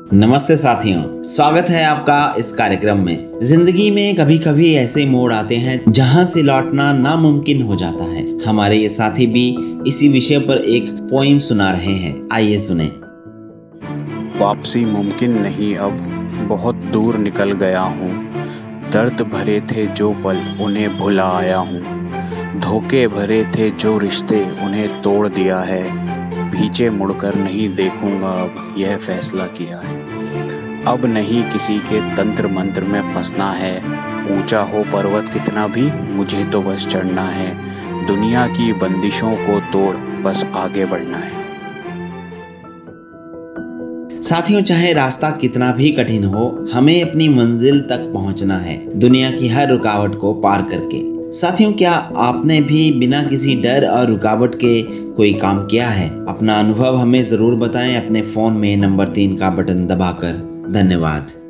नमस्ते साथियों, स्वागत है आपका इस कार्यक्रम में। जिंदगी में कभी कभी ऐसे मोड़ आते हैं जहां से लौटना नामुमकिन हो जाता है। हमारे ये साथी भी इसी विषय पर एक पोइम सुना रहे हैं, आइए सुने। वापसी मुमकिन नहीं, अब बहुत दूर निकल गया हूँ। दर्द भरे थे जो पल, उन्हें भुला आया हूँ। धोखे भरे थे जो रिश्ते, उन्हें तोड़ दिया है। पीछे मुड़कर नहीं देखूंगा, अब यह फैसला किया है। अब नहीं किसी के तंत्र मंत्र में फंसना है। ऊंचा हो पर्वत कितना भी, मुझे तो बस चढ़ना है। दुनिया की बंदिशों को तोड़ बस आगे बढ़ना है। साथियों, चाहे रास्ता कितना भी कठिन हो, हमें अपनी मंजिल तक पहुंचना है, दुनिया की हर रुकावट को पार करके। साथियों, क्या आपने भी बिना किसी डर और रुकावट के कोई काम किया है? अपना अनुभव हमें जरूर बताएं अपने फोन में नंबर 3 का बटन दबाकर। धन्यवाद।